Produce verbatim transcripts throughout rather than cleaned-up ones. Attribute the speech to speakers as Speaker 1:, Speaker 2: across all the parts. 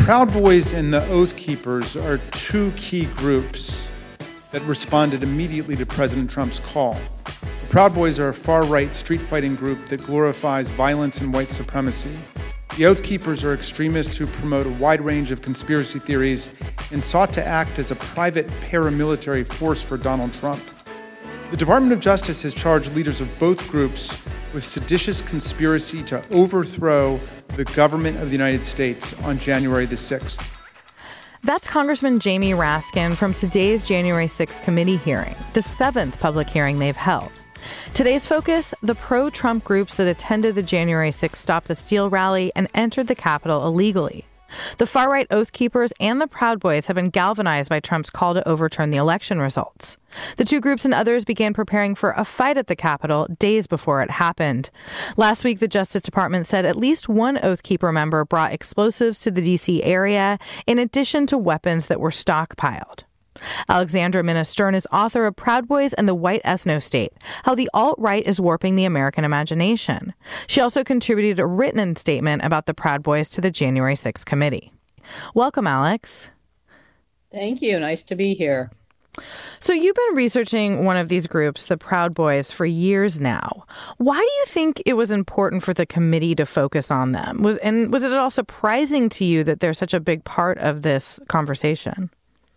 Speaker 1: Proud Boys and the Oath Keepers are two key groups that responded immediately to President Trump's call. The Proud Boys are a far-right street-fighting group that glorifies violence and white supremacy. The Oath Keepers are extremists who promote a wide range of conspiracy theories and sought to act as a private paramilitary force for Donald Trump. The Department of Justice has charged leaders of both groups with seditious conspiracy to overthrow the government of the United States on January the sixth.
Speaker 2: That's Congressman Jamie Raskin from today's January sixth committee hearing, the seventh public hearing they've held. Today's focus, the pro-Trump groups that attended the January sixth Stop the Steal rally and entered the Capitol illegally. The far-right Oath Keepers and the Proud Boys have been galvanized by Trump's call to overturn the election results. The two groups and others began preparing for a fight at the Capitol days before it happened. Last week, the Justice Department said at least one Oath Keeper member brought explosives to the D C area, in addition to weapons that were stockpiled. Alexandra Minna Stern is author of Proud Boys and the White Ethno-State, How the Alt-Right is Warping the American Imagination. She also contributed a written statement about the Proud Boys to the January sixth committee. Welcome, Alex.
Speaker 3: Thank you. Nice to be here.
Speaker 2: So you've been researching one of these groups, the Proud Boys, for years now. Why do you think it was important for the committee to focus on them? Was, and was it at all surprising to you that they're such a big part of this conversation?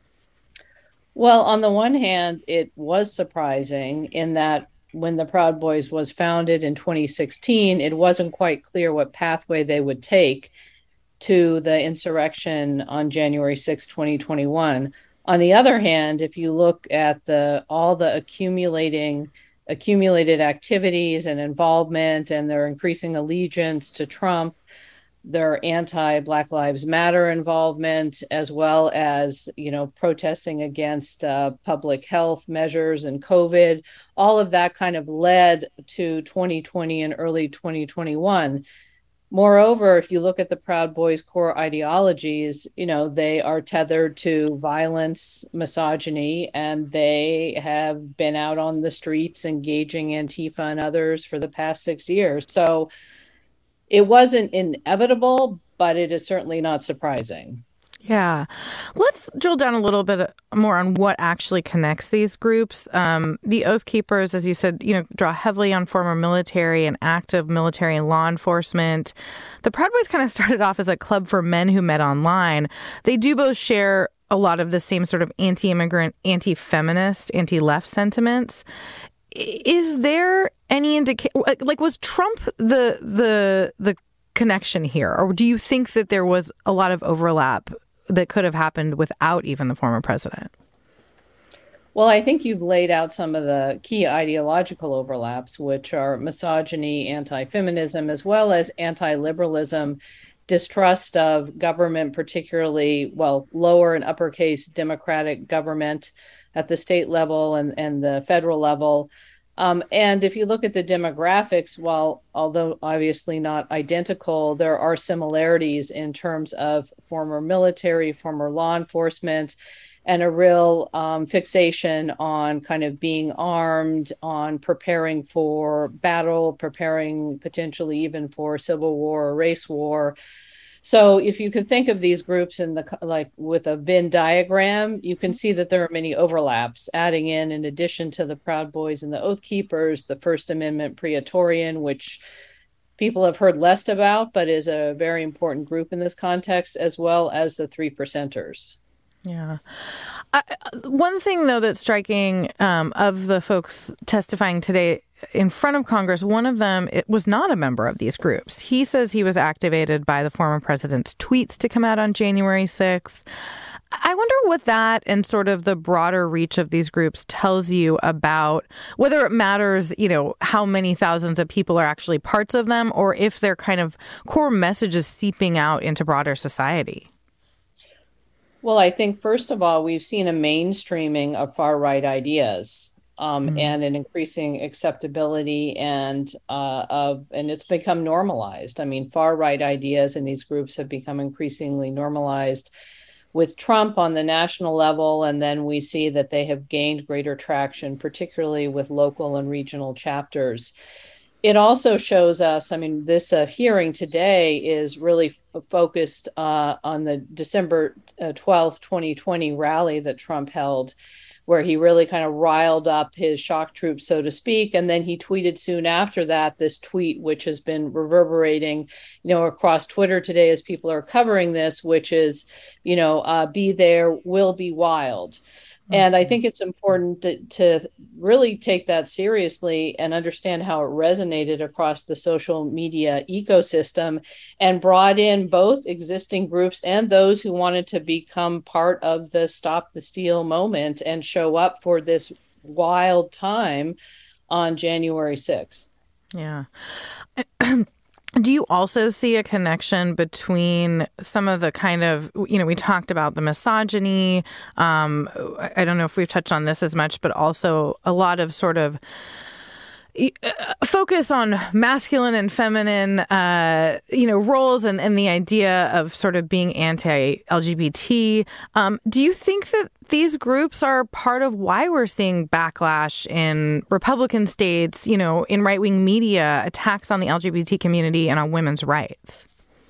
Speaker 3: Well, on the one hand, it was surprising in that when the Proud Boys was founded in twenty sixteen, it wasn't quite clear what pathway they would take to the insurrection on January sixth, twenty twenty-one. On the other hand, if you look at the all the accumulating accumulated activities and involvement and their increasing allegiance to Trump, their anti-Black Lives Matter involvement, as well as, you know, protesting against uh, public health measures and COVID, all of that kind of led to twenty twenty and early twenty twenty-one. Moreover, if you look at the Proud Boys' core ideologies, you know, they are tethered to violence, misogyny, and they have been out on the streets engaging Antifa and others for the past six years. So it wasn't inevitable, but it is certainly not surprising.
Speaker 2: Yeah. Let's drill down a little bit more on what actually connects these groups. Um, the Oath Keepers, as you said, you know, draw heavily on former military and active military and law enforcement. The Proud Boys kind of started off as a club for men who met online. They do both share a lot of the same sort of anti-immigrant, anti-feminist, anti-left sentiments. Is there any indication, like, was Trump the the the connection here, or do you think that there was a lot of overlap that could have happened without even the former president?
Speaker 3: Well, I think you've laid out some of the key ideological overlaps, which are misogyny, anti-feminism, as well as anti-liberalism, distrust of government, particularly, well, lower and uppercase Democratic government at the state level and, and the federal level. Um, and if you look at the demographics, while although obviously not identical, there are similarities in terms of former military, former law enforcement, and a real um, fixation on kind of being armed, on preparing for battle, preparing potentially even for civil war or race war. So if you could think of these groups in the like with a Venn diagram, you can see that there are many overlaps, adding in, in addition to the Proud Boys and the Oath Keepers, the First Amendment Praetorian, which people have heard less about, but is a very important group in this context, as well as the Three Percenters.
Speaker 2: Yeah. I, one thing, though, that's striking um, of the folks testifying today in front of Congress, one of them it was not a member of these groups. He says he was activated by the former president's tweets to come out on January sixth. I wonder what that and sort of the broader reach of these groups tells you about whether it matters, you know, how many thousands of people are actually parts of them, or if their kind of core message is seeping out into broader society.
Speaker 3: Well, I think, first of all, we've seen a mainstreaming of far-right ideas. Um, mm-hmm. and an increasing acceptability and uh, of, and it's become normalized. I mean, far right ideas in these groups have become increasingly normalized with Trump on the national level, and then we see that they have gained greater traction, particularly with local and regional chapters. it also shows us, I mean, this uh, hearing today is really f- focused uh, on the December twelfth, twenty twenty rally that Trump held, where he really kind of riled up his shock troops, so to speak. And then he tweeted soon after that this tweet, which has been reverberating, you know, across Twitter today as people are covering this, which is, you know, uh, be there, will be wild. And I think it's important to, to really take that seriously and understand how it resonated across the social media ecosystem and brought in both existing groups and those who wanted to become part of the Stop the Steal moment and show up for this wild time on January sixth.
Speaker 2: Yeah. Do you also see a connection between some of the kind of, you know, we talked about the misogyny. Um, I don't know if we've touched on this as much, but also a lot of sort of focus on masculine and feminine, uh, you know, roles and, and the idea of sort of being anti-L G B T. Um, do you think that these groups are part of why we're seeing backlash in Republican states, you know, in right-wing media, attacks on the L G B T community and on women's rights?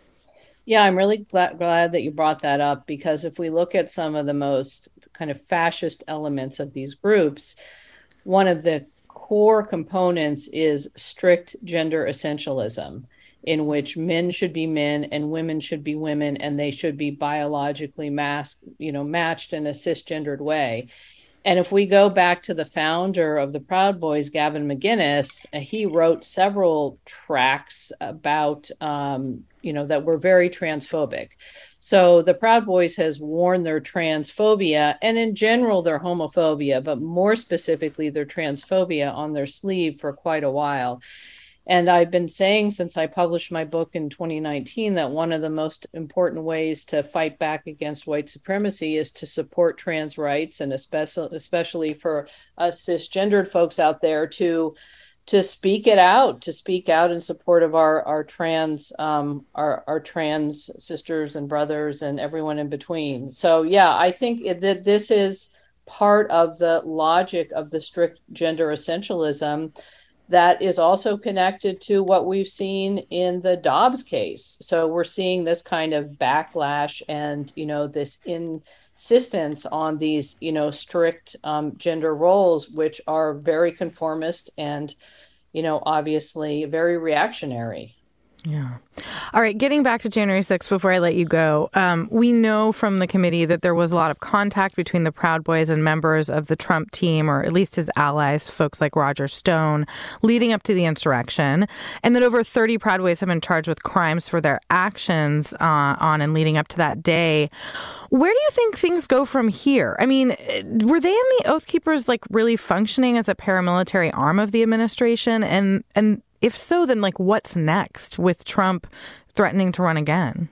Speaker 3: Yeah, I'm really glad, glad that you brought that up, because if we look at some of the most kind of fascist elements of these groups, one of the core components is strict gender essentialism, in which men should be men and women should be women, and they should be biologically masked, you know, matched in a cisgendered way. And if we go back to the founder of the Proud Boys, Gavin McInnes, he wrote several tracts about, um, you know, that were very transphobic. So the Proud Boys has worn their transphobia and in general their homophobia, but more specifically their transphobia on their sleeve for quite a while. And I've been saying since I published my book in twenty nineteen that one of the most important ways to fight back against white supremacy is to support trans rights, and especially especially for us cisgendered folks out there to to speak it out, to speak out in support of our our trans um, our our trans sisters and brothers and everyone in between. So yeah, I think it, that this is part of the logic of the strict gender essentialism that is also connected to what we've seen in the Dobbs case. So we're seeing this kind of backlash and, you know, this insistence on these, you know, strict um, gender roles, which are very conformist and, you know, obviously very reactionary.
Speaker 2: Yeah. All right. Getting back to January sixth before I let you go, um, we know from the committee that there was a lot of contact between the Proud Boys and members of the Trump team, or at least his allies, folks like Roger Stone, leading up to the insurrection, and that over thirty Proud Boys have been charged with crimes for their actions uh, on and leading up to that day. Where do you think things go from here? I mean, were they and the Oath Keepers like really functioning as a paramilitary arm of the administration? And and if so, then like what's next with Trump threatening to run again?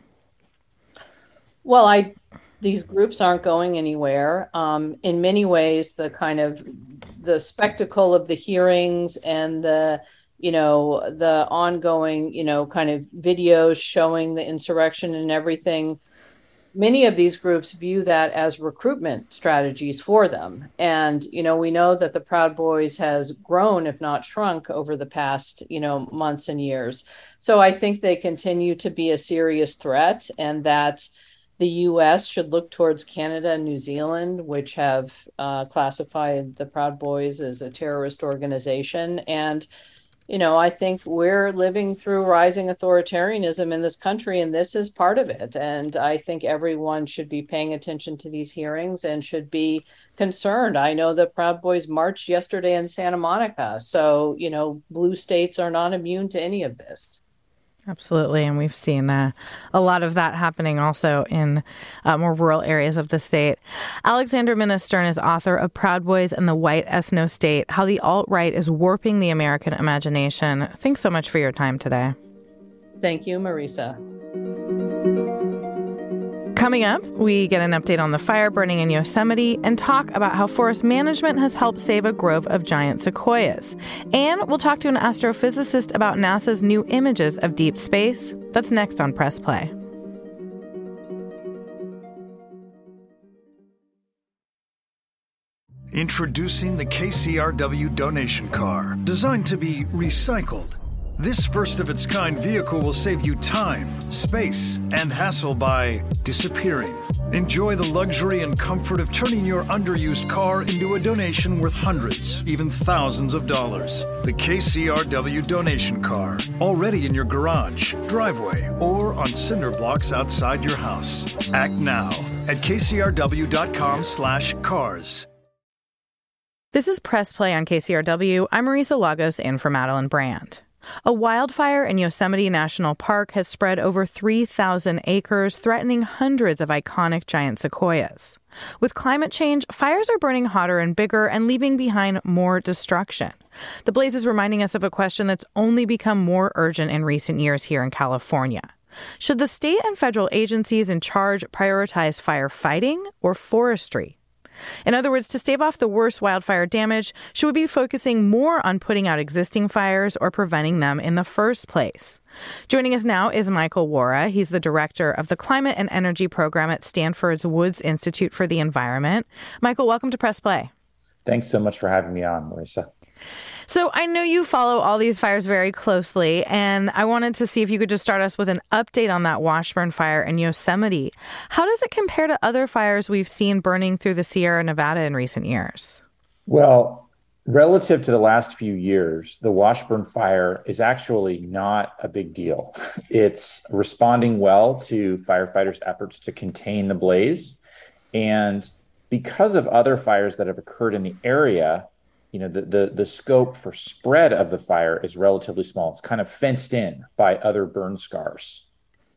Speaker 3: Well, I these groups aren't going anywhere. Um, in many ways, the kind of the spectacle of the hearings and the, you know, the ongoing, you know, kind of videos showing the insurrection and everything, many of these groups view that as recruitment strategies for them. And, you know, we know that the Proud Boys has grown, if not shrunk, over the past, you know, months and years. So I think they continue to be a serious threat, and that the U S should look towards Canada and New Zealand, which have uh, classified the Proud Boys as a terrorist organization. And you know, I think we're living through rising authoritarianism in this country, and this is part of it. And I think everyone should be paying attention to these hearings and should be concerned. I know the Proud Boys marched yesterday in Santa Monica. So, you know, blue states are not immune to any of this.
Speaker 2: Absolutely. And we've seen uh, a lot of that happening also in uh, more rural areas of the state. Alexandra Minna Stern is author of Proud Boys and the White Ethno-State, How the Alt-Right is Warping the American Imagination. Thanks so much for your time today.
Speaker 3: Thank you, Marisa.
Speaker 2: Coming up, we get an update on the fire burning in Yosemite and talk about how forest management has helped save a grove of giant sequoias. And we'll talk to an astrophysicist about NASA's new images of deep space. That's next on Press Play.
Speaker 4: Introducing the K C R W donation car, designed to be recycled, This first-of-its-kind vehicle will save you time, space, and hassle by disappearing. Enjoy the luxury and comfort of turning your underused car into a donation worth hundreds, even thousands of dollars. The K C R W donation car, already in your garage, driveway, or on cinder blocks outside your house. Act now at kcrw.com slash cars.
Speaker 2: This is Press Play on K C R W. I'm Marisa Lagos in for Madeline Brand. A wildfire in Yosemite National Park has spread over three thousand acres, threatening hundreds of iconic giant sequoias. With climate change, fires are burning hotter and bigger and leaving behind more destruction. The blaze is reminding us of a question that's only become more urgent in recent years here in California. Should the state and federal agencies in charge prioritize firefighting or forestry? In other words, to stave off the worst wildfire damage, should we be focusing more on putting out existing fires or preventing them in the first place? Joining us now is Michael Wara. He's the director of the Climate and Energy Program at Stanford's Woods Institute for the Environment. Michael, welcome to Press Play.
Speaker 5: Thanks so much for having me on, Marisa.
Speaker 2: So I know you follow all these fires very closely, and I wanted to see if you could just start us with an update on that Washburn fire in Yosemite. How does it compare to other fires we've seen burning through the Sierra Nevada in recent years?
Speaker 5: Well, relative to the last few years, the Washburn fire is actually not a big deal. It's responding well to firefighters' efforts to contain the blaze. And because of other fires that have occurred in the area, you know, the, the, the scope for spread of the fire is relatively small. It's kind of fenced in by other burn scars.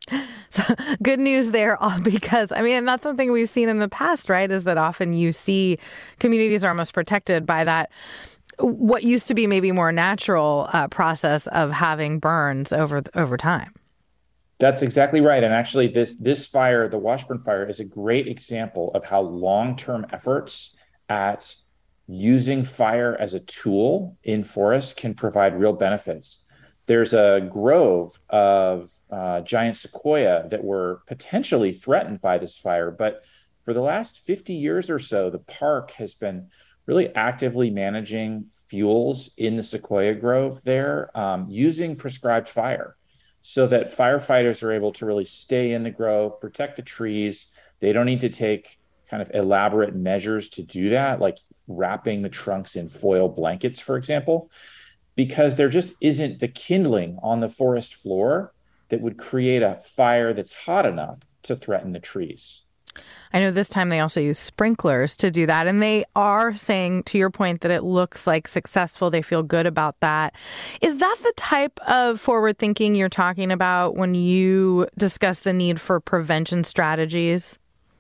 Speaker 2: So good news there, because, I mean, that's something we've seen in the past, right, is that often you see communities are almost protected by that, what used to be maybe more natural uh, process of having burns over over time.
Speaker 5: That's exactly right. And actually, this this fire, the Washburn fire, is a great example of how long-term efforts at using fire as a tool in forests can provide real benefits. There's a grove of uh, giant sequoia that were potentially threatened by this fire, but for the last fifty years or so, the park has been really actively managing fuels in the sequoia grove there um, using prescribed fire, so that firefighters are able to really stay in the grove, protect the trees. They don't need to take kind of elaborate measures to do that, like wrapping the trunks in foil blankets, for example, because there just isn't the kindling on the forest floor that would create a fire that's hot enough to threaten the trees.
Speaker 2: I know this time they also use sprinklers to do that, and they are saying, to your point, that it looks like successful. They feel good about that. Is that the type of forward thinking you're talking about when you discuss the need for prevention strategies?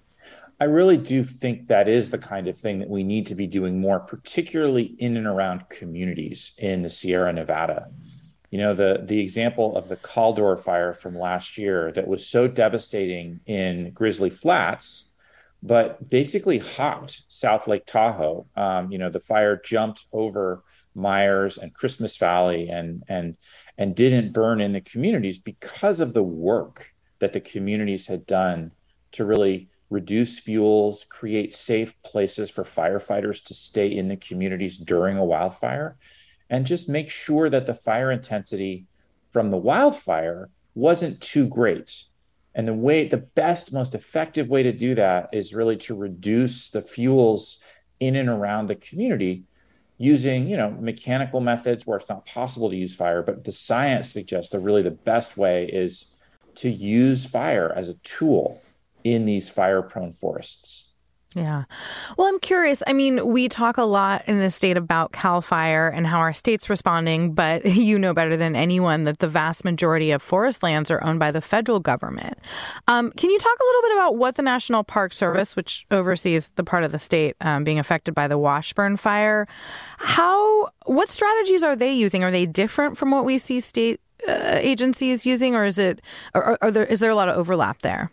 Speaker 5: I really do think that is the kind of thing that we need to be doing more, particularly in and around communities in the Sierra Nevada. You know, the, the example of the Caldor fire from last year that was so devastating in Grizzly Flats, but basically hopped South Lake Tahoe. Um, you know, the fire jumped over Myers and Christmas Valley and, and, and didn't burn in the communities because of the work that the communities had done to really reduce fuels, create safe places for firefighters to stay in the communities during a wildfire, and just make sure that the fire intensity from the wildfire wasn't too great. And the way, the best, most effective way to do that is really to reduce the fuels in and around the community using, you know, mechanical methods where it's not possible to use fire, but the science suggests that really the best way is to use fire as a tool in these fire-prone forests.
Speaker 2: Yeah. Well, I'm curious. I mean, we talk a lot in the state about CAL FIRE and how our state's responding, but you know better than anyone that the vast majority of forest lands are owned by the federal government. Um, can you talk a little bit about what the National Park Service, which oversees the part of the state um, being affected by the Washburn fire, how, what strategies are they using? Are they different from what we see state uh, agencies using, or is it, or, are there, is there a lot of overlap there?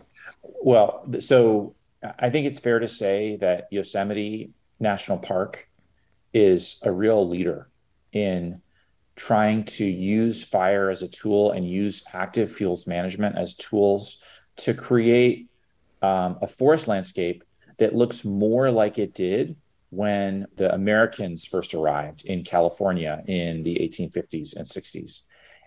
Speaker 5: Well, so I think it's fair to say that Yosemite National Park is a real leader in trying to use fire as a tool and use active fuels management as tools to create um, a forest landscape that looks more like it did when the Americans first arrived in California in the eighteen fifties and sixties.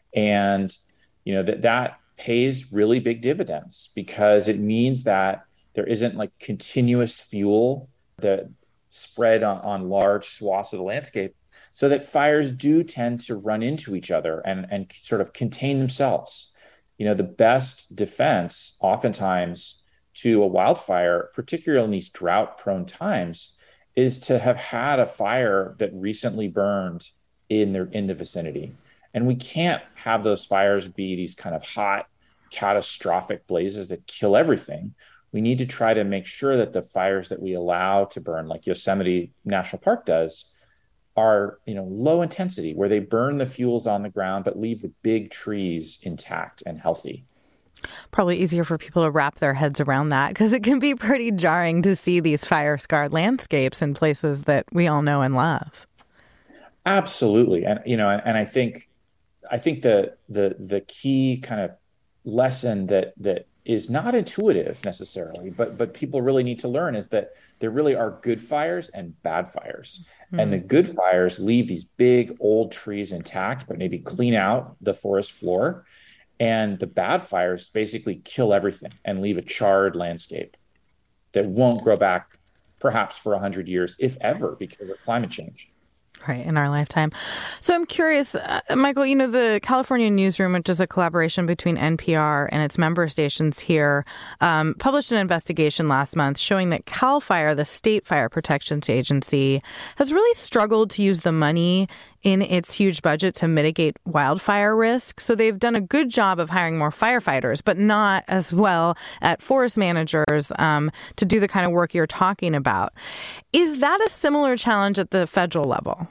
Speaker 5: And, you know, that that pays really big dividends because it means that there isn't like continuous fuel that spread on, on large swaths of the landscape, so that fires do tend to run into each other and, and sort of contain themselves. You know, the best defense oftentimes to a wildfire, particularly in these drought-prone times, is to have had a fire that recently burned in the, in the vicinity. And we can't have those fires be these kind of hot, catastrophic blazes that kill everything. We need to try to make sure that the fires that we allow to burn, like Yosemite National Park does, are, you know, low intensity, where they burn the fuels on the ground, but leave the big trees intact and healthy.
Speaker 2: Probably easier for people to wrap their heads around that, because it can be pretty jarring to see these fire-scarred landscapes in places that we all know and love.
Speaker 5: Absolutely. And, you know, and I think, I think the, the, the key kind of lesson that, that is not intuitive necessarily, but but people really need to learn is that there really are good fires and bad fires. Mm. And the good fires leave these big old trees intact, but maybe clean out the forest floor. And the bad fires basically kill everything and leave a charred landscape that won't grow back perhaps for one hundred years, if ever, because of climate change.
Speaker 2: Right, in our lifetime. So I'm curious, uh, Michael, you know, the California Newsroom, which is a collaboration between N P R and its member stations here, um, published an investigation last month showing that CAL FIRE, the state fire protection agency, has really struggled to use the money in its huge budget to mitigate wildfire risk. So they've done a good job of hiring more firefighters, but not as well at forest managers um, to do the kind of work you're talking about. Is that a similar challenge at the federal level?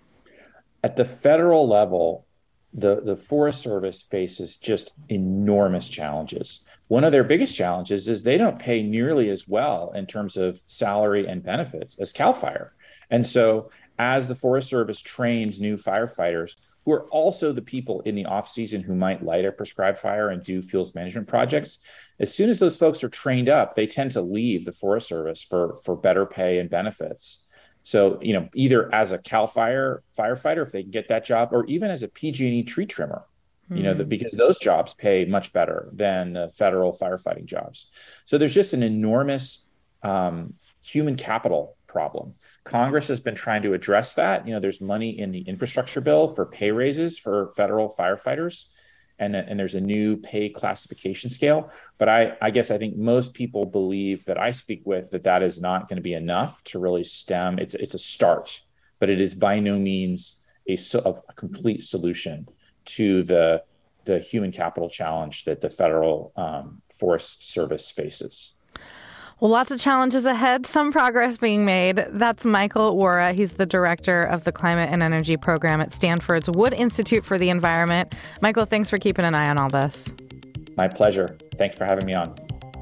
Speaker 5: At the federal level, the, the Forest Service faces just enormous challenges. One of their biggest challenges is they don't pay nearly as well in terms of salary and benefits as CAL FIRE. And so as the Forest Service trains new firefighters, who are also the people in the off-season who might light a prescribed fire and do fuels management projects, as soon as those folks are trained up, they tend to leave the Forest Service for, for better pay and benefits. So, you know, either as a CAL FIRE firefighter, if they can get that job, or even as a P G and E tree trimmer, mm. you know, the, because those jobs pay much better than the federal firefighting jobs. So there's just an enormous um, human capital problem. Congress has been trying to address that. You know, there's money in the infrastructure bill for pay raises for federal firefighters. And, and there's a new pay classification scale. But I, I guess I think most people believe that I speak with that that is not going to be enough to really stem. It's it's a start, but it is by no means a, a complete solution to the, the human capital challenge that the federal um, Forest Service faces.
Speaker 2: Well, lots of challenges ahead, some progress being made. That's Michael Wara. He's the director of the Climate and Energy Program at Stanford's Wood Institute for the Environment. Michael, thanks for keeping an eye on all this.
Speaker 5: My pleasure. Thanks for having me on.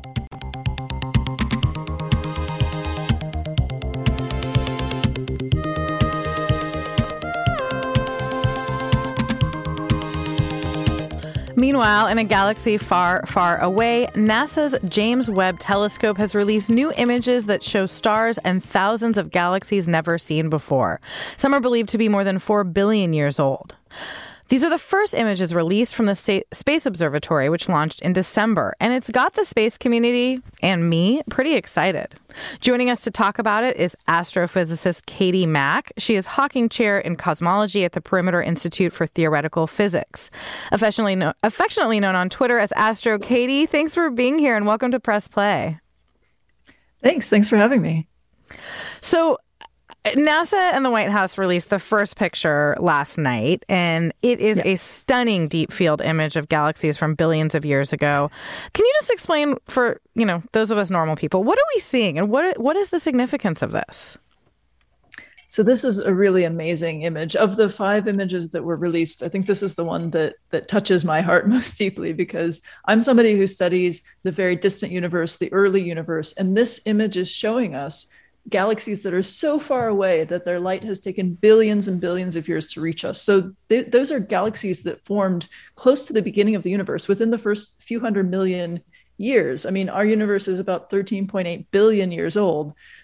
Speaker 2: Meanwhile, in a galaxy far, far away, NASA's James Webb Telescope has released new images that show stars and thousands of galaxies never seen before. Some are believed to be more than four billion years old. These are the first images released from the State Space Observatory, which launched in December, and it's got the space community and me pretty excited. Joining us to talk about it is astrophysicist Katie Mack. She is Hawking Chair in Cosmology at the Perimeter Institute for Theoretical Physics. Affectionately, no- affectionately known on Twitter as Astro Katie, thanks for being here and welcome to Press Play.
Speaker 6: Thanks. Thanks for having me.
Speaker 2: So, NASA and the White House released the first picture last night, and it is yeah. a stunning deep field image of galaxies from billions of years ago. Can you just explain for, you know, those of us normal people, what are we seeing and what what is the significance of this?
Speaker 6: So this is a really amazing image. Of the five images that were released, I think this is the one that that touches my heart most deeply, because I'm somebody who studies the very distant universe, the early universe, and this image is showing us galaxies that are so far away that their light has taken billions and billions of years to reach us. So th- those are galaxies that formed close to the beginning of the universe within the first few hundred million years. I mean, our universe is about thirteen point eight billion years old.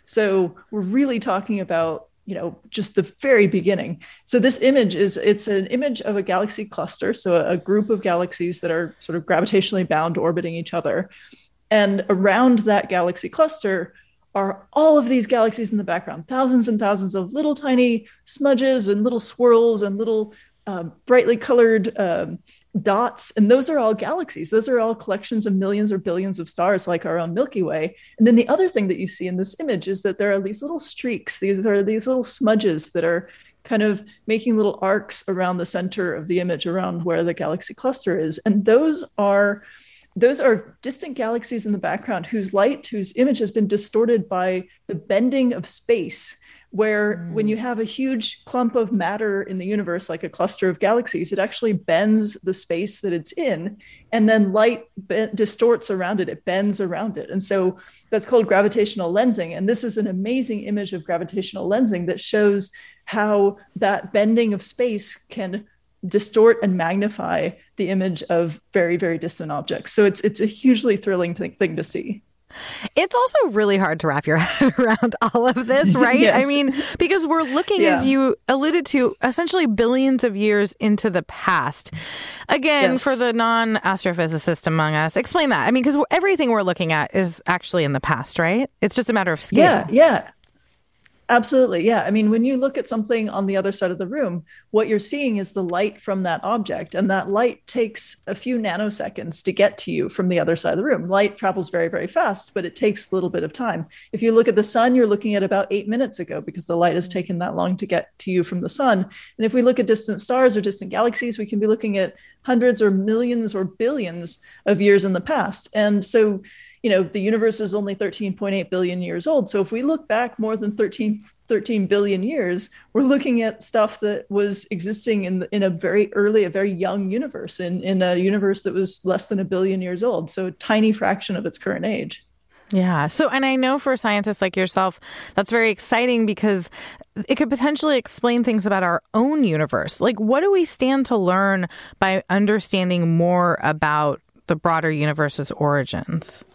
Speaker 6: So we're really talking about, you know, just the very beginning. So this image is, it's an image of a galaxy cluster. So a group of galaxies that are sort of gravitationally bound, orbiting each other. And around that galaxy cluster are all of these galaxies in the background, thousands and thousands of little tiny smudges and little swirls and little uh, brightly colored um, dots. And those are all galaxies. Those are all collections of millions or billions of stars like our own Milky Way. And then the other thing that you see in this image is that there are these little streaks. These are these little smudges that are kind of making little arcs around the center of the image, around where the galaxy cluster is. And those are Those are distant galaxies in the background whose light, whose image has been distorted by the bending of space, where mm. when you have a huge clump of matter in the universe, like a cluster of galaxies, it actually bends the space that it's in, and then light be- distorts around it. It bends around it. And so that's called gravitational lensing. And this is an amazing image of gravitational lensing that shows how that bending of space can distort and magnify the image of very, very distant objects. So it's it's a hugely thrilling th- thing to see.
Speaker 2: It's also really hard to wrap your head around all of this, right?
Speaker 6: Yes.
Speaker 2: I mean, because we're looking, yeah. as you alluded to, essentially billions of years into the past. Again, yes. for the non-astrophysicist among us, explain that. I mean, because everything we're looking at is actually in the past, right? It's just a matter of scale.
Speaker 6: Yeah, yeah. Absolutely. Yeah. I mean, when you look at something on the other side of the room, what you're seeing is the light from that object. And that light takes a few nanoseconds to get to you from the other side of the room. Light travels very, very fast, but it takes a little bit of time. If you look at the sun, you're looking at about eight minutes ago because the light has taken that long to get to you from the sun. And if we look at distant stars or distant galaxies, we can be looking at hundreds or millions or billions of years in the past. And so you know, the universe is only thirteen point eight billion years old. So if we look back more than thirteen, thirteen billion years, we're looking at stuff that was existing in in a very early, a very young universe, in, in a universe that was less than a billion years old. So a tiny fraction of its current age.
Speaker 2: Yeah. So, and I know for scientists like yourself, that's very exciting because it could potentially explain things about our own universe. Like, what do we stand to learn by understanding more about the broader universe's origins?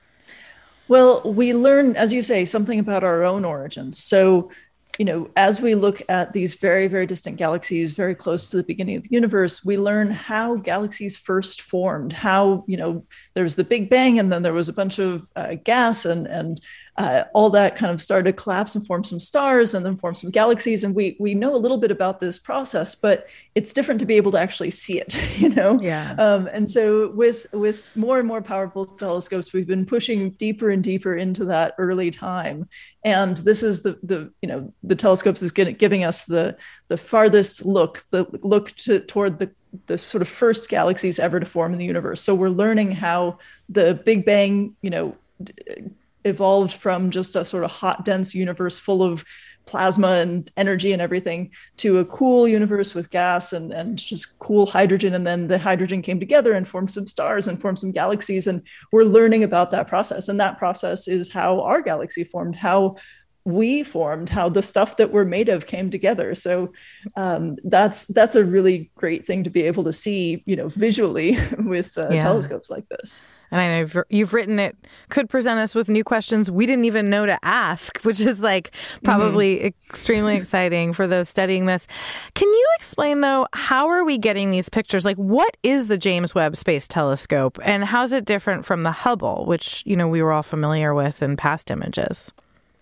Speaker 6: Well, we learn, as you say, something about our own origins. So, you know, as we look at these very, very distant galaxies very close to the beginning of the universe, we learn how galaxies first formed, how, you know, there was the Big Bang and then there was a bunch of uh, gas and, and uh, all that kind of started to collapse and form some stars and then form some galaxies. And we we know a little bit about this process, but it's different to be able to actually see it, you know?
Speaker 2: Yeah.
Speaker 6: Um, and so with with more and more powerful telescopes, we've been pushing deeper and deeper into that early time. And this is the, the you know, the telescopes is getting, giving us the the farthest look, the look to, toward the, the sort of first galaxies ever to form in the universe. So we're learning how the Big Bang, you know, d- evolved from just a sort of hot, dense universe full of plasma and energy and everything to a cool universe with gas and, and just cool hydrogen. And then the hydrogen came together and formed some stars and formed some galaxies. And we're learning about that process. And that process is how our galaxy formed, how we formed, how the stuff that we're made of came together. So um, that's that's a really great thing to be able to see, you know, visually with uh, yeah. telescopes like this.
Speaker 2: And I know you've written it could present us with new questions we didn't even know to ask, which is like probably mm-hmm. extremely exciting for those studying this. Can you explain, though, how are we getting these pictures? Like, what is the James Webb Space Telescope and how's it different from the Hubble, which, you know, we were all familiar with in past images?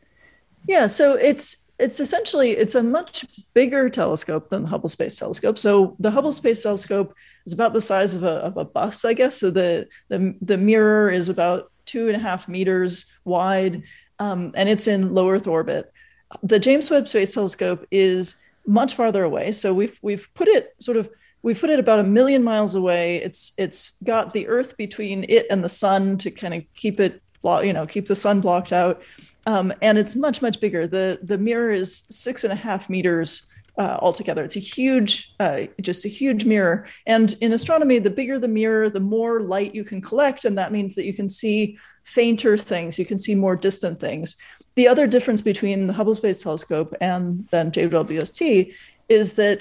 Speaker 6: Yeah, so it's it's essentially, it's a much bigger telescope than the Hubble Space Telescope. So the Hubble Space Telescope is about the size of a, of a bus, I guess. So the, the, the mirror is about two and a half meters wide, um, and it's in low Earth orbit. The James Webb Space Telescope is much farther away. So we've we've put it sort of, we've put it about a million miles away. It's it's got the Earth between it and the sun to kind of keep it, you know, keep the sun blocked out. Um, and it's much, much bigger. The the mirror is six and a half meters uh, altogether. It's a huge, uh, just a huge mirror. And in astronomy, the bigger the mirror, the more light you can collect. And that means that you can see fainter things. You can see more distant things. The other difference between the Hubble Space Telescope and then J W S T is that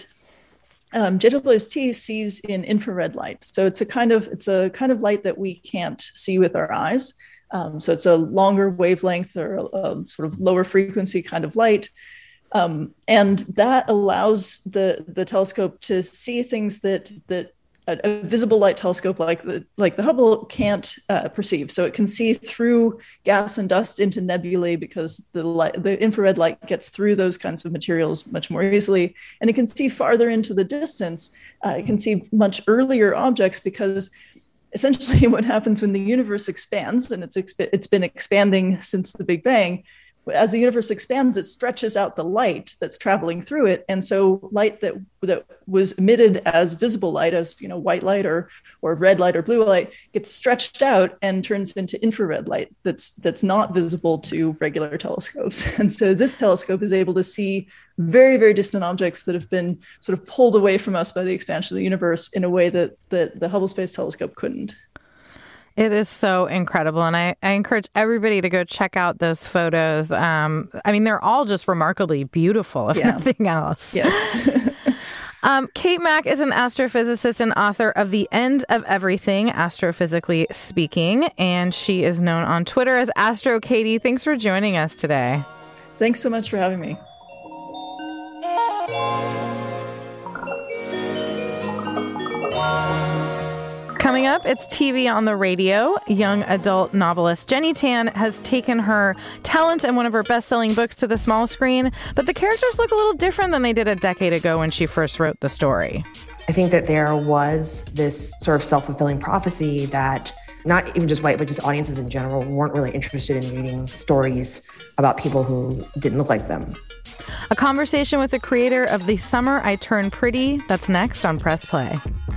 Speaker 6: um, J W S T sees in infrared light. So it's a kind of, it's a kind of light that we can't see with our eyes. Um, so it's a longer wavelength or a, a sort of lower frequency kind of light. Um, and that allows the, the telescope to see things that, that a, a visible light telescope like the, like the Hubble can't uh, perceive. So it can see through gas and dust into nebulae because the light, the infrared light gets through those kinds of materials much more easily. And it can see farther into the distance. Uh, it can see much earlier objects because essentially what happens when the universe expands, and it's exp- it's been expanding since the Big Bang, as the universe expands, it stretches out the light that's traveling through it. And so light that that was emitted as visible light, as you know, white light or or red light or blue light, gets stretched out and turns into infrared light that's that's not visible to regular telescopes. And so this telescope is able to see very, very distant objects that have been sort of pulled away from us by the expansion of the universe in a way that, that the Hubble Space Telescope couldn't.
Speaker 2: It is so incredible. And I, I encourage everybody to go check out those photos. Um, I mean, they're all just remarkably beautiful, if yeah. nothing else.
Speaker 6: Yes.
Speaker 2: um, Kate Mack is an astrophysicist and author of The End of Everything, Astrophysically Speaking. And she is known on Twitter as Astro Katie. Thanks for joining us today.
Speaker 6: Thanks so much for having me.
Speaker 2: Coming up, it's T V on the radio. Young adult novelist Jenny Tan has taken her talents and one of her best-selling books to the small screen, but the characters look a little different than they did a decade ago when she first wrote the story.
Speaker 7: I think that there was this sort of self-fulfilling prophecy that not even just white, but just audiences in general weren't really interested in reading stories about people who didn't look like them.
Speaker 2: A conversation with the creator of The Summer I Turned Pretty. That's next on Press Play.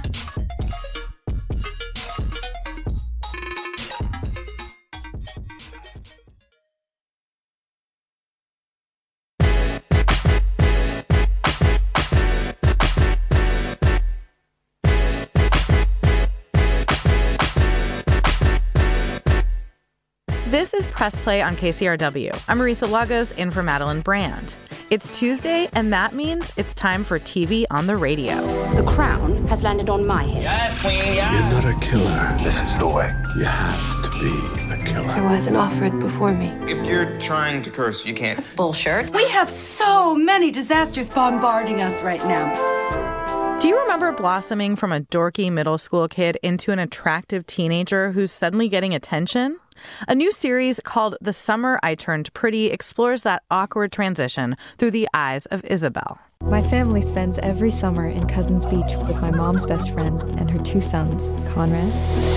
Speaker 2: This is Press Play on K C R W. I'm Marisa Lagos in for Madeline Brand. It's Tuesday, and that means it's time for T V on the radio.
Speaker 8: The crown has landed on my head.
Speaker 9: Yes, Queen, yes. You're not a killer. This is the way. You have to be a killer.
Speaker 10: There was an Offred before me.
Speaker 11: If you're trying to curse, you can't.
Speaker 8: That's bullshit.
Speaker 10: We have so many disasters bombarding us right now.
Speaker 2: Do you remember blossoming from a dorky middle school kid into an attractive teenager who's suddenly getting attention? A new series called The Summer I Turned Pretty explores that awkward transition through the eyes of Isabel.
Speaker 12: My family spends every summer in Cousins Beach with my mom's best friend and her two sons, Conrad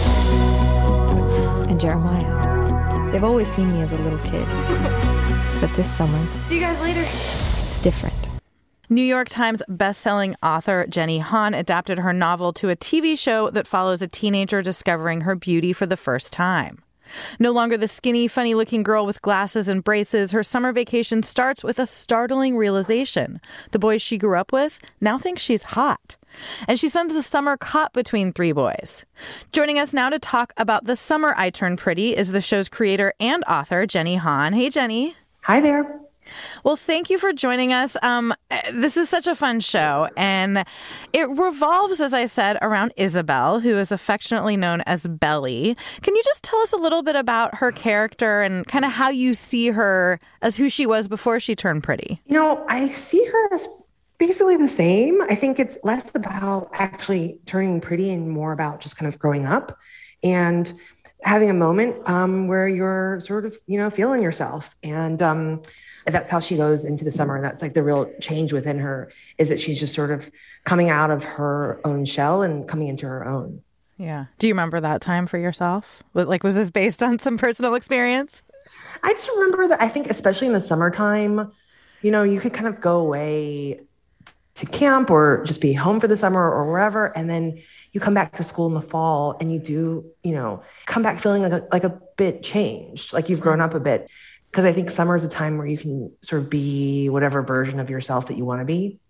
Speaker 12: and Jeremiah. They've always seen me as a little kid. But this summer...
Speaker 10: See you guys later.
Speaker 12: It's different.
Speaker 2: New York Times bestselling author Jenny Han adapted her novel to a T V show that follows a teenager discovering her beauty for the first time. No longer the skinny, funny-looking girl with glasses and braces, her summer vacation starts with a startling realization. The boys she grew up with now think she's hot. And she spends the summer caught between three boys. Joining us now to talk about The Summer I Turned Pretty is the show's creator and author, Jenny Han. Hey, Jenny.
Speaker 7: Hi there.
Speaker 2: Well, thank you for joining us. Um, this is such a fun show, and it revolves, as I said, around Isabel, who is affectionately known as Belly. Can you just tell us a little bit about her character and kind of how you see her as who she was before she turned pretty?
Speaker 7: You know, I see her as basically the same. I think it's less about actually turning pretty and more about just kind of growing up and having a moment um, where you're sort of, you know, feeling yourself. And um, that's how she goes into the summer. That's like the real change within her, is that she's just sort of coming out of her own shell and coming into her own.
Speaker 2: Yeah. Do you remember that time for yourself? Like, was this based on some personal experience?
Speaker 7: I just remember that I think especially in the summertime, you know, you could kind of go away to camp or just be home for the summer or wherever. And then you come back to school in the fall and you do, you know, come back feeling like a, like a bit changed, like you've grown up a bit. Because I think summer is a time where you can sort of be whatever version of yourself that you want to be.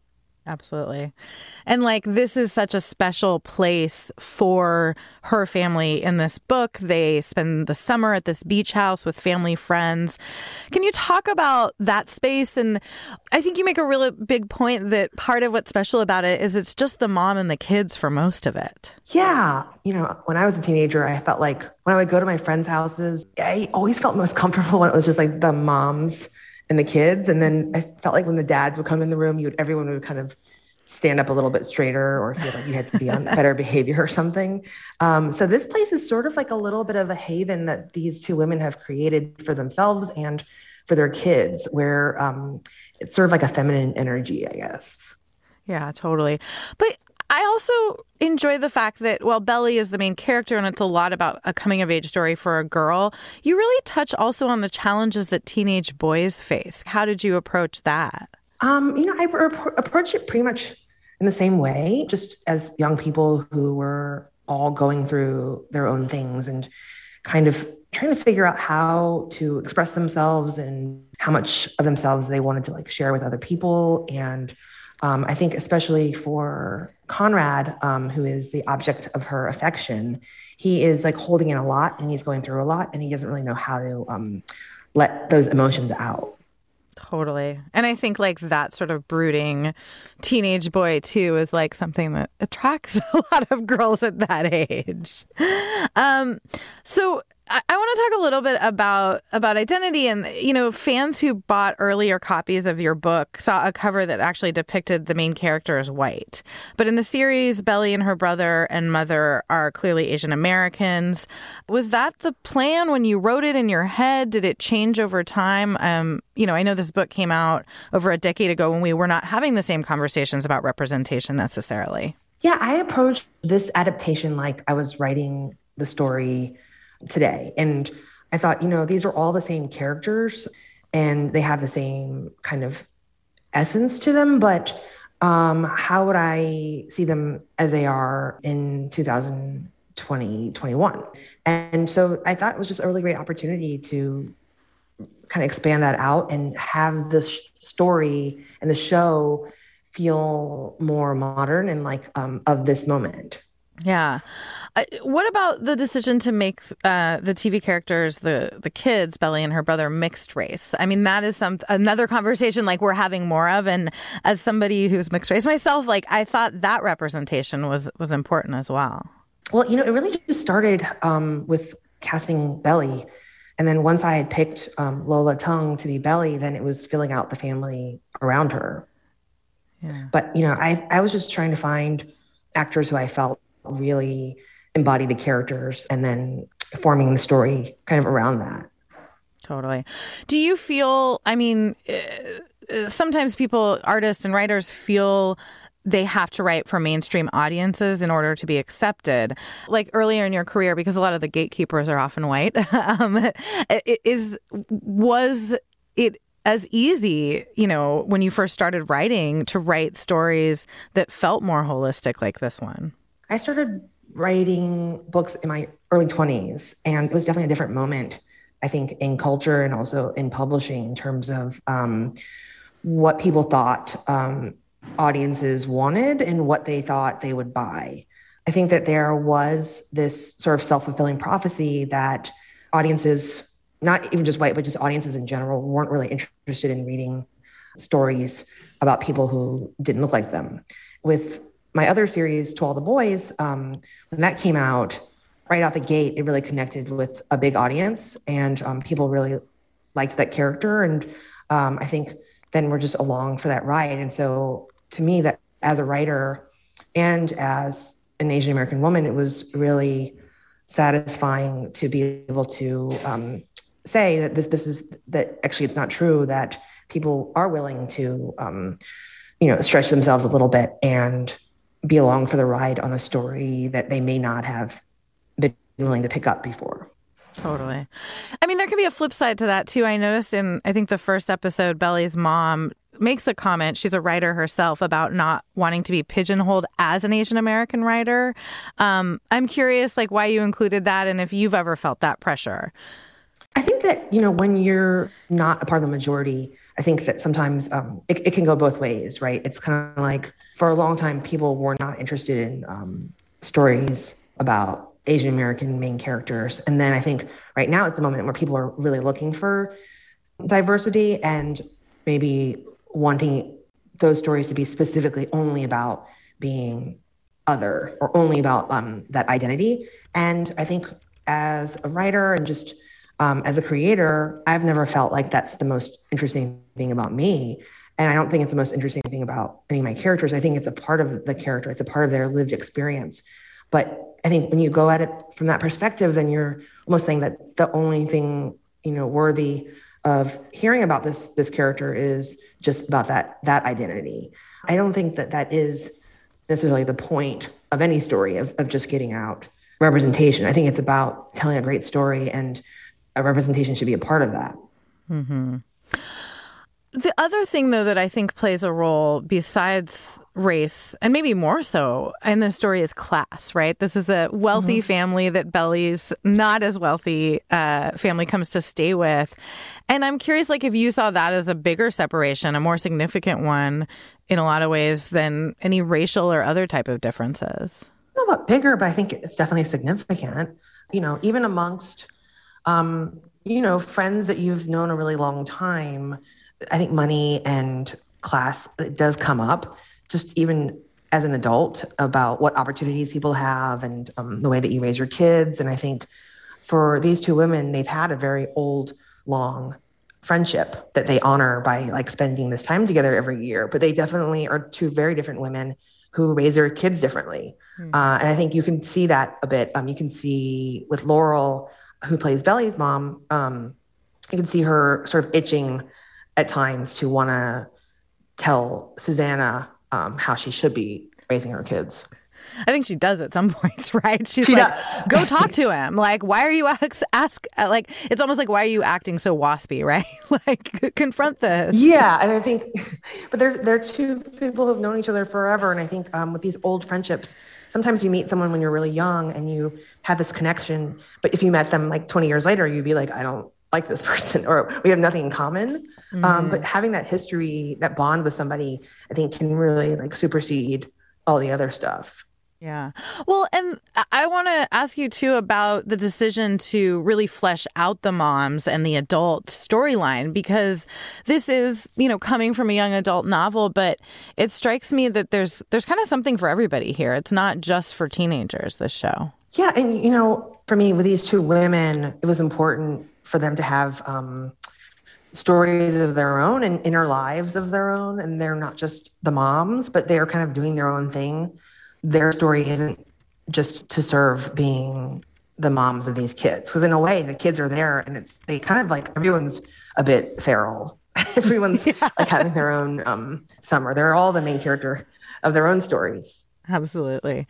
Speaker 2: Absolutely. And like, this is such a special place for her family in this book. They spend the summer at this beach house with family friends. Can you talk about that space? And I think you make a really big point that part of what's special about it is it's just the mom and the kids for most of it.
Speaker 7: Yeah. You know, when I was a teenager, I felt like when I would go to my friends' houses, I always felt most comfortable when it was just like the moms and the kids. And then I felt like when the dads would come in the room, you would, everyone would kind of stand up a little bit straighter or feel like you had to be on better behavior or something. Um, so this place is sort of like a little bit of a haven that these two women have created for themselves and for their kids, where um, it's sort of like a feminine energy, I guess.
Speaker 2: Yeah, totally. But I also enjoy the fact that, well, Belly is the main character and it's a lot about a coming-of-age story for a girl. You really touch also on the challenges that teenage boys face. How did you approach that?
Speaker 7: Um, you know, I re- approached it pretty much in the same way, just as young people who were all going through their own things and kind of trying to figure out how to express themselves and how much of themselves they wanted to like share with other people. And Um, I think especially for Conrad, um, who is the object of her affection, he is like holding in a lot and he's going through a lot and he doesn't really know how to um, let those emotions out.
Speaker 2: Totally. And I think like that sort of brooding teenage boy too is like something that attracts a lot of girls at that age. Um, so I, I want to talk a little bit about about identity. And, you know, fans who bought earlier copies of your book saw a cover that actually depicted the main character as white. But in the series, Belly and her brother and mother are clearly Asian Americans. Was that the plan when you wrote it in your head? Did it change over time? Um, you know, I know this book came out over a decade ago when we were not having the same conversations about representation necessarily.
Speaker 7: Yeah, I approached this adaptation like I was writing the story today. And I thought, you know, these are all the same characters and they have the same kind of essence to them, but um, how would I see them as they are in two thousand twenty, twenty-one? And so I thought it was just a really great opportunity to kind of expand that out and have this story and the show feel more modern and like um, of this moment.
Speaker 2: Yeah. Uh, what about the decision to make uh, the T V characters, the the kids, Belly and her brother, mixed race? I mean, that is some another conversation like we're having more of. And as somebody who's mixed race myself, like I thought that representation was was important as well.
Speaker 7: Well, you know, it really just started um, with casting Belly. And then once I had picked um, Lola Tung to be Belly, then it was filling out the family around her. Yeah. But, you know, I, I was just trying to find actors who I felt really embody the characters and then forming the story kind of around that.
Speaker 2: Totally. Do you feel, I mean, uh, sometimes people, artists and writers feel they have to write for mainstream audiences in order to be accepted. Like earlier in your career, because a lot of the gatekeepers are often white, um, it is, was it as easy, you know, when you first started writing to write stories that felt more holistic like this one?
Speaker 7: I started writing books in my early twenties, and it was definitely a different moment, I think, in culture and also in publishing in terms of um, what people thought um, audiences wanted and what they thought they would buy. I think that there was this sort of self-fulfilling prophecy that audiences, not even just white, but just audiences in general, weren't really interested in reading stories about people who didn't look like them. With my other series, To All the Boys, um, when that came out, right out the gate, it really connected with a big audience, and um, people really liked that character. And um, I think then we're just along for that ride. And so to me, that as a writer and as an Asian American woman, it was really satisfying to be able to um, say that this, this is, that actually it's not true, that people are willing to, um, you know, stretch themselves a little bit and be along for the ride on a story that they may not have been willing to pick up before.
Speaker 2: Totally. I mean, there can be a flip side to that, too. I noticed in, I think, the first episode, Belly's mom makes a comment. She's a writer herself about not wanting to be pigeonholed as an Asian American writer. Um, I'm curious, like, why you included that and if you've ever felt that pressure.
Speaker 7: I think that, you know, when you're not a part of the majority, I think that sometimes um, it, it can go both ways, right? It's kind of like for a long time, people were not interested in um, stories about Asian American main characters. And then I think right now it's the moment where people are really looking for diversity and maybe wanting those stories to be specifically only about being other or only about um, that identity. And I think as a writer and just um, as a creator, I've never felt like that's the most interesting thing about me. And I don't think it's the most interesting thing about any of my characters. I think it's a part of the character. It's a part of their lived experience. But I think when you go at it from that perspective, then you're almost saying that the only thing, you know, worthy of hearing about this this character is just about that that identity. I don't think that that is necessarily the point of any story of, of just getting out representation. I think it's about telling a great story, and a representation should be a part of that.
Speaker 2: Mm-hmm. The other thing, though, that I think plays a role besides race, and maybe more so in the story, is class, right? This is a wealthy mm-hmm. family that Belly's not as wealthy uh, family comes to stay with. And I'm curious, like, if you saw that as a bigger separation, a more significant one in a lot of ways than any racial or other type of differences.
Speaker 7: I don't know about bigger, but I think it's definitely significant. You know, even amongst, um, you know, friends that you've known a really long time, I think money and class, it does come up, just even as an adult, about what opportunities people have and um, the way that you raise your kids. And I think for these two women, they've had a very old, long friendship that they honor by like spending this time together every year. But they definitely are two very different women who raise their kids differently. Mm-hmm. Uh, and I think you can see that a bit. Um, you can see with Laurel, who plays Belly's mom, um, you can see her sort of itching at times to want to tell Susanna um, how she should be raising her kids.
Speaker 2: I think she does at some points, right? She's
Speaker 7: she
Speaker 2: like,
Speaker 7: does.
Speaker 2: Go talk to him. Like, why are you ask, ask like, it's almost like, why are you acting so waspy, right? Like, confront this.
Speaker 7: Yeah. And I think, but they're, they're two people who've known each other forever. And I think um, with these old friendships, sometimes you meet someone when you're really young and you have this connection. But if you met them like twenty years later, you'd be like, I don't like this person, or we have nothing in common. Mm-hmm. Um, but having that history, that bond with somebody, I think can really like supersede all the other stuff.
Speaker 2: Yeah. Well, and I want to ask you, too, about the decision to really flesh out the moms and the adult storyline, because this is, you know, coming from a young adult novel, but it strikes me that there's there's kind of something for everybody here. It's not just for teenagers, this show.
Speaker 7: Yeah. And, you know, for me, with these two women, it was important for them to have um, stories of their own and inner lives of their own. And they're not just the moms, but they're kind of doing their own thing. Their story isn't just to serve being the moms of these kids. Because in a way, the kids are there and it's they kind of like everyone's a bit feral. Everyone's yeah. like having their own um, summer. They're all the main character of their own stories.
Speaker 2: Absolutely.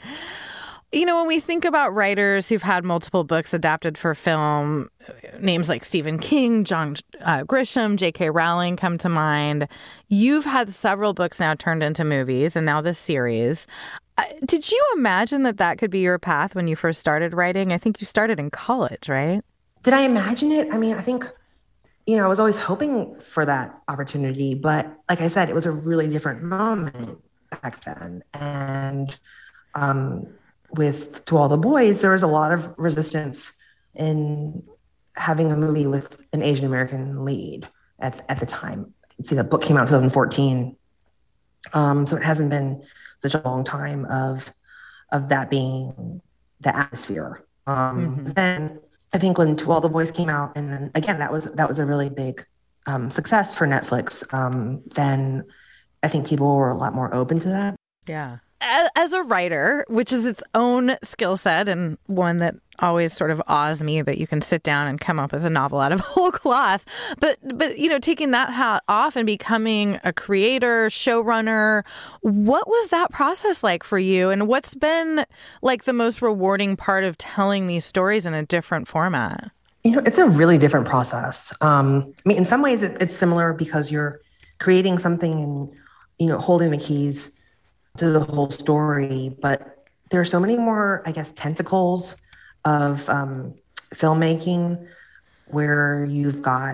Speaker 2: You know, when we think about writers who've had multiple books adapted for film, names like Stephen King, John uh, Grisham, J K Rowling come to mind. You've had several books now turned into movies and now this series. Uh, did you imagine that that could be your path when you first started writing? I think you started in college, right?
Speaker 7: Did I imagine it? I mean, I think, you know, I was always hoping for that opportunity. But like I said, it was a really different moment back then. And um with To All the Boys, there was a lot of resistance in having a movie with an Asian American lead at at the time. See, the book came out in twenty fourteen, um, so it hasn't been such a long time of of that being the atmosphere. Um, mm-hmm. Then I think when To All the Boys came out, and then again that was that was a really big um, success for Netflix. Um, then I think people were a lot more open to that.
Speaker 2: Yeah. As a writer, which is its own skill set and one that always sort of awes me that you can sit down and come up with a novel out of whole cloth. But, but you know, taking that hat off and becoming a creator, showrunner, what was that process like for you? And what's been like the most rewarding part of telling these stories in a different format?
Speaker 7: You know, it's a really different process. Um, I mean, in some ways it, it's similar because you're creating something and, you know, holding the keys to the whole story, but there are so many more, I guess, tentacles of um, filmmaking where you've got,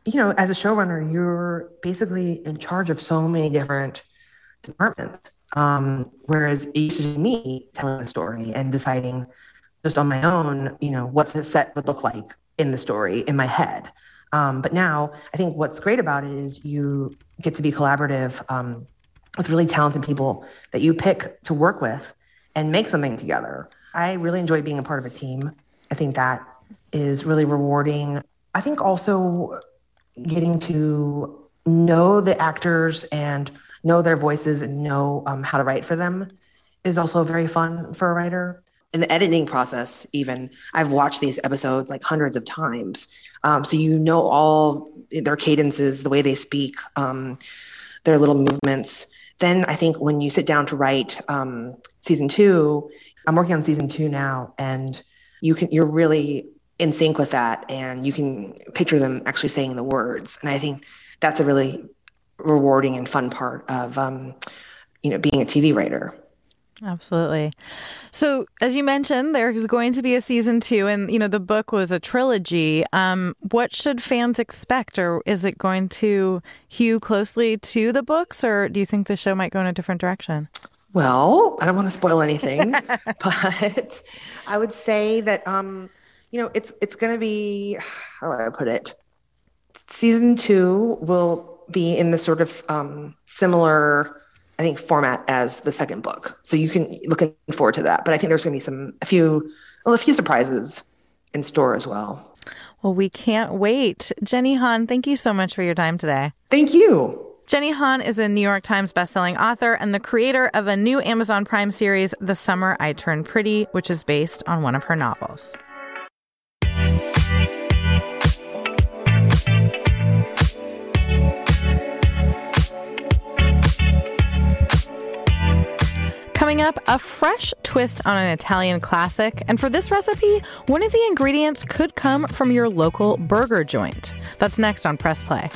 Speaker 7: you know, as a showrunner, you're basically in charge of so many different departments. Um, whereas it used to be me telling the story and deciding just on my own, you know, what the set would look like in the story in my head. Um, but now I think what's great about it is you get to be collaborative um, with really talented people that you pick to work with and make something together. I really enjoy being a part of a team. I think that is really rewarding. I think also getting to know the actors and know their voices and know um, how to write for them is also very fun for a writer. In the editing process, even, I've watched these episodes like hundreds of times. Um, so you know all their cadences, the way they speak, um, their little movements. Then I think when you sit down to write um, season two, I'm working on season two now, and you can, you're really in sync with that, and you can picture them actually saying the words. And I think that's a really rewarding and fun part of, um, you know, being a T V writer.
Speaker 2: Absolutely. So, as you mentioned, there's going to be a season two, and, you know, the book was a trilogy. Um, what should fans expect, or is it going to hew closely to the books, or do you think the show might go in a different direction?
Speaker 7: Well, I don't want to spoil anything, but I would say that, um, you know, it's it's going to be, how do I put it? Season two will be in the sort of um, similar, I think, format as the second book. So you can looking forward to that. But I think there's going to be some a few well a few surprises in store as well.
Speaker 2: Well, we can't wait. Jenny Han, thank you so much for your time today.
Speaker 7: Thank you.
Speaker 2: Jenny Han is a New York Times bestselling author and the creator of a new Amazon Prime series, The Summer I Turned Pretty, which is based on one of her novels. Coming up, a fresh twist on an Italian classic. And for this recipe, one of the ingredients could come from your local burger joint. That's next on Press Play.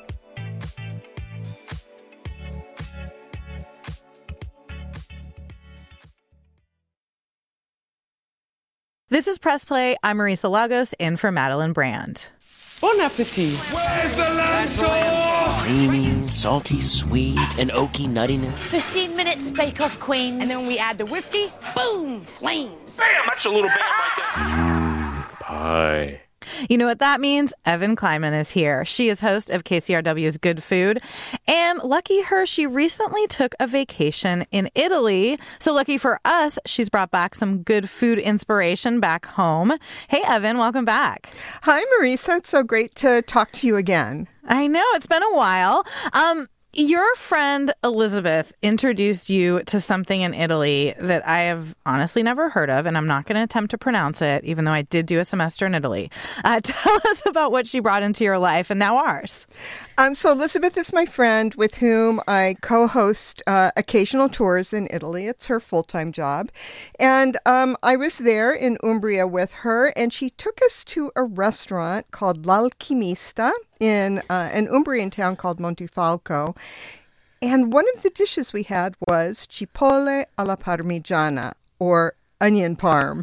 Speaker 2: This is Press Play. I'm Marisa Lagos, in for Madeline Brand.
Speaker 13: Bon appetit. Where's the lamb sauce?
Speaker 14: Creamy, salty, sweet, and oaky nuttiness.
Speaker 15: fifteen minutes bake-off, queens.
Speaker 16: And then we add the whiskey, boom, flames.
Speaker 13: Damn, that's a little bad right there.
Speaker 14: Mmm, pie.
Speaker 2: You know what that means? Evan Kleiman is here. She is host of K C R W's Good Food. And lucky her, she recently took a vacation in Italy. So lucky for us, she's brought back some good food inspiration back home. Hey, Evan, welcome back.
Speaker 17: Hi, Marisa. It's so great to talk to you again.
Speaker 2: I know. It's been a while. Um, Your friend Elizabeth introduced you to something in Italy that I have honestly never heard of, and I'm not going to attempt to pronounce it, even though I did do a semester in Italy. Uh, tell us about what she brought into your life and now ours.
Speaker 17: Um, so Elizabeth is my friend with whom I co-host uh, occasional tours in Italy. It's her full-time job. And um, I was there in Umbria with her, and she took us to a restaurant called L'Alchimista in uh, an Umbrian town called Montefalco. And one of the dishes we had was cipolle alla parmigiana, or onion parm.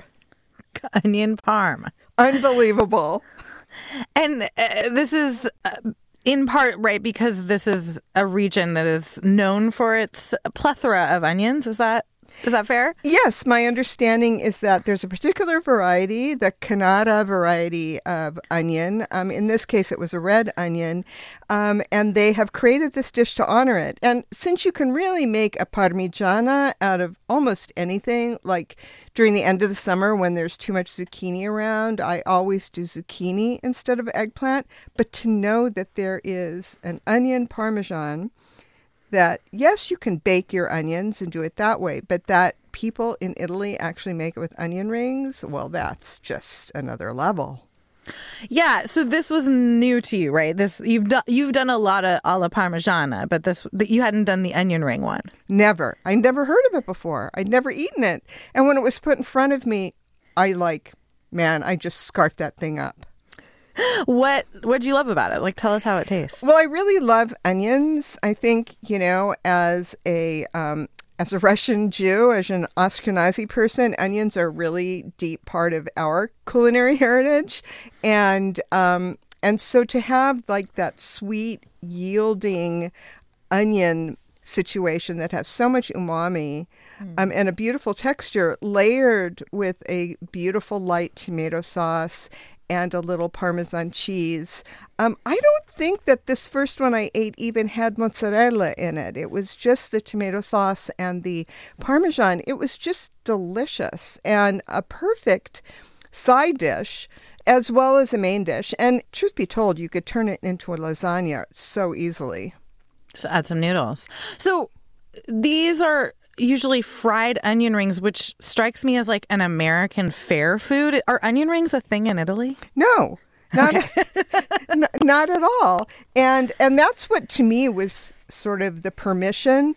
Speaker 2: Onion parm.
Speaker 17: Unbelievable.
Speaker 2: And uh, this is uh, in part, right, because this is a region that is known for its plethora of onions. Is that Is that fair?
Speaker 17: Yes. My understanding is that there's a particular variety, the Canada variety of onion. Um, in this case, it was a red onion. Um, and they have created this dish to honor it. And since you can really make a parmigiana out of almost anything, like during the end of the summer when there's too much zucchini around, I always do zucchini instead of eggplant. But to know that there is an onion parmesan, that, yes, you can bake your onions and do it that way, but that people in Italy actually make it with onion rings, well, that's just another level.
Speaker 2: Yeah, so this was new to you, right? This you've done you've done a lot of alla parmigiana, but this you hadn't done the onion ring one.
Speaker 17: Never. I never heard of it before. I'd never eaten it. And when it was put in front of me, I like, man, I just scarfed that thing up.
Speaker 2: What what do you love about it? Like, tell us how it tastes.
Speaker 17: Well, I really love onions. I think, you know, as a um, as a Russian Jew, as an Ashkenazi person, onions are a really deep part of our culinary heritage. And um, and so to have like that sweet, yielding onion situation that has so much umami mm. um, and a beautiful texture layered with a beautiful light tomato sauce and a little Parmesan cheese. Um, I don't think that this first one I ate even had mozzarella in it. It was just the tomato sauce and the Parmesan. It was just delicious and a perfect side dish as well as a main dish. And truth be told, you could turn it into a lasagna so easily.
Speaker 2: So add some noodles. So these are usually fried onion rings, which strikes me as like an American fare food. Are onion rings a thing in Italy?
Speaker 17: No, not, okay. n- not at all. And and that's what to me was sort of the permission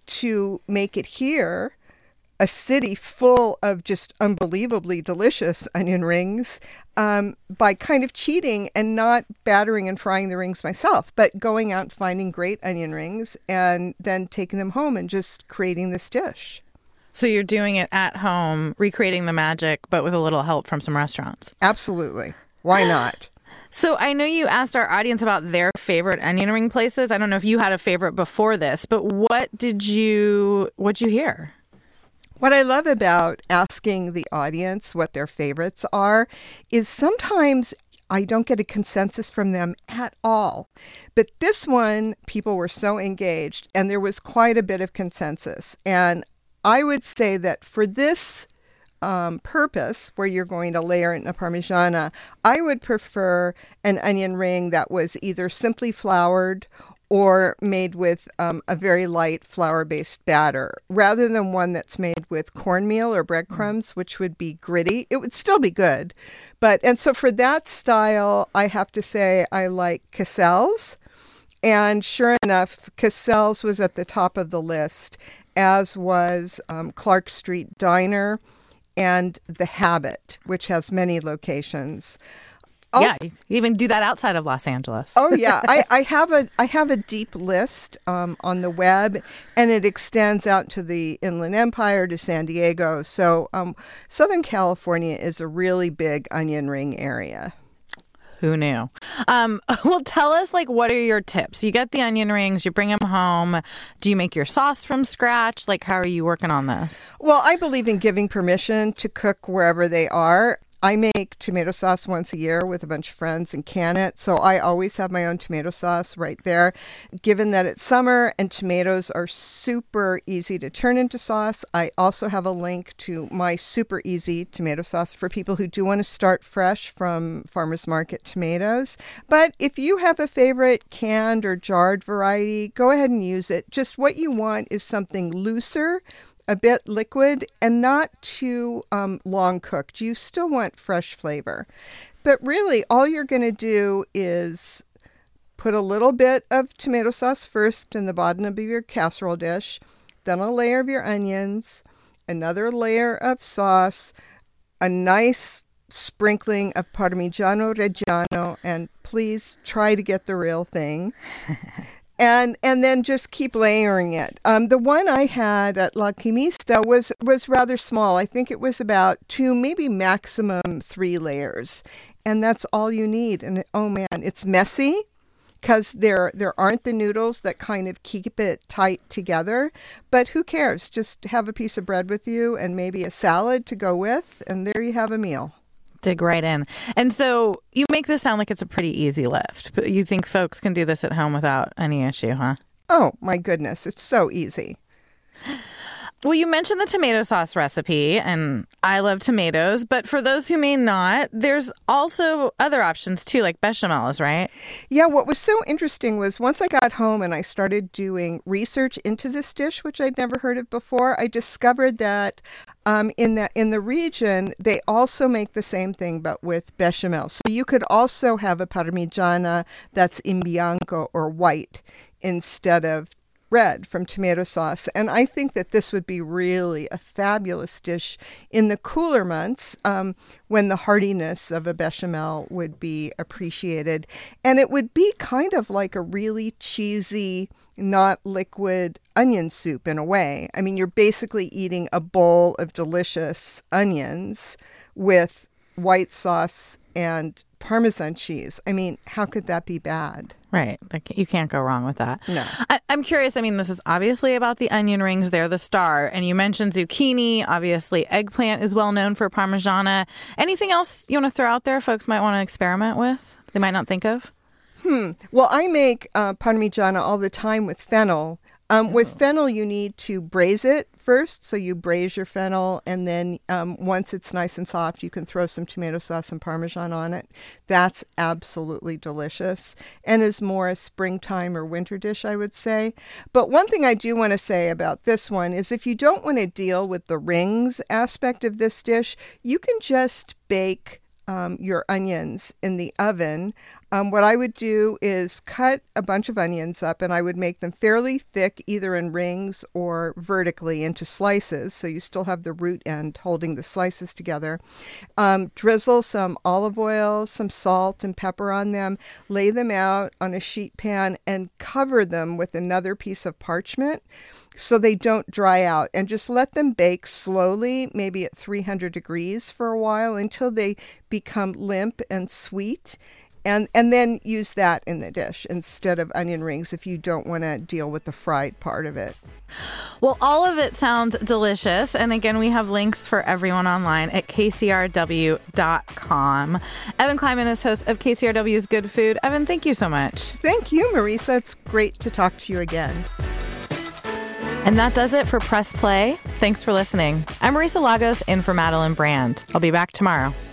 Speaker 17: to make it here, a city full of just unbelievably delicious onion rings, um, by kind of cheating and not battering and frying the rings myself, but going out and finding great onion rings and then taking them home and just creating this dish.
Speaker 2: So you're doing it at home, recreating the magic, but with a little help from some restaurants.
Speaker 17: Absolutely. Why not?
Speaker 2: So I know you asked our audience about their favorite onion ring places. I don't know if you had a favorite before this, but what did you, what'd you hear?
Speaker 17: What I love about asking the audience what their favorites are is sometimes I don't get a consensus from them at all. But this one, people were so engaged and there was quite a bit of consensus. And I would say that for this um, purpose, where you're going to layer it in a Parmigiana, I would prefer an onion ring that was either simply floured or made with um, a very light flour-based batter, rather than one that's made with cornmeal or breadcrumbs, mm. which would be gritty. It would still be good. But and so for that style, I have to say I like Cassell's. And sure enough, Cassell's was at the top of the list, as was um, Clark Street Diner and The Habit, which has many locations.
Speaker 2: Also, yeah, you even do that outside of Los Angeles.
Speaker 17: Oh yeah, I, I have a I have a deep list um, on the web, and it extends out to the Inland Empire, to San Diego. So um, Southern California is a really big onion ring area.
Speaker 2: Who knew? Um, well, tell us, like, what are your tips? You get the onion rings, you bring them home. Do you make your sauce from scratch? Like, how are you working on this?
Speaker 17: Well, I believe in giving permission to cook wherever they are. I make tomato sauce once a year with a bunch of friends and can it. So I always have my own tomato sauce right there. Given that it's summer and tomatoes are super easy to turn into sauce, I also have a link to my super easy tomato sauce for people who do want to start fresh from farmers market tomatoes. But if you have a favorite canned or jarred variety, go ahead and use it. Just what you want is something looser, a bit liquid, and not too um, long cooked. You still want fresh flavor. But really, all you're going to do is put a little bit of tomato sauce first in the bottom of your casserole dish, then a layer of your onions, another layer of sauce, a nice sprinkling of Parmigiano Reggiano, and please try to get the real thing. And and then just keep layering it. Um, the one I had at La Chimista was, was rather small. I think it was about two, maybe maximum three layers. And that's all you need. And oh man, it's messy because there, there aren't the noodles that kind of keep it tight together. But who cares? Just have a piece of bread with you and maybe a salad to go with. And there you have a meal.
Speaker 2: Dig right in. And so you make this sound like it's a pretty easy lift, but you think folks can do this at home without any issue, huh?
Speaker 17: Oh, my goodness. It's so easy.
Speaker 2: Well, you mentioned the tomato sauce recipe, and I love tomatoes. But for those who may not, there's also other options, too, like bechamels, right?
Speaker 17: Yeah, what was so interesting was once I got home and I started doing research into this dish, which I'd never heard of before, I discovered that um, in, the, in the region, they also make the same thing, but with bechamel. So you could also have a parmigiana that's in bianco or white instead of red from tomato sauce. And I think that this would be really a fabulous dish in the cooler months um, when the heartiness of a bechamel would be appreciated. And it would be kind of like a really cheesy, not liquid onion soup in a way. I mean, you're basically eating a bowl of delicious onions with white sauce and Parmesan cheese. I mean, how could that be bad?
Speaker 2: Right. Like, you can't go wrong with that.
Speaker 17: No.
Speaker 2: I, I'm curious. I mean, this is obviously about the onion rings. They're the star. And you mentioned zucchini. Obviously, eggplant is well known for Parmigiana. Anything else you want to throw out there folks might want to experiment with? They might not think of?
Speaker 17: Hmm. Well, I make uh, Parmigiana all the time with fennel. Um, oh. With fennel, you need to braise it first. So you braise your fennel, and then um, once it's nice and soft, you can throw some tomato sauce and Parmesan on it. That's absolutely delicious and is more a springtime or winter dish, I would say. But one thing I do want to say about this one is if you don't want to deal with the rings aspect of this dish, you can just bake um, your onions in the oven. Um, what I would do is cut a bunch of onions up, and I would make them fairly thick, either in rings or vertically into slices, so you still have the root end holding the slices together. Um, drizzle some olive oil, some salt and pepper on them, lay them out on a sheet pan, and cover them with another piece of parchment so they don't dry out, and just let them bake slowly, maybe at three hundred degrees for a while, until they become limp and sweet. And and then use that in the dish instead of onion rings if you don't want to deal with the fried part of it.
Speaker 2: Well, all of it sounds delicious. And again, we have links for everyone online at K C R W dot com. Evan Kleiman is host of K C R W's Good Food. Evan, thank you so much.
Speaker 17: Thank you, Marisa. It's great to talk to you again.
Speaker 2: And that does it for Press Play. Thanks for listening. I'm Marisa Lagos in for Madeline Brand. I'll be back tomorrow.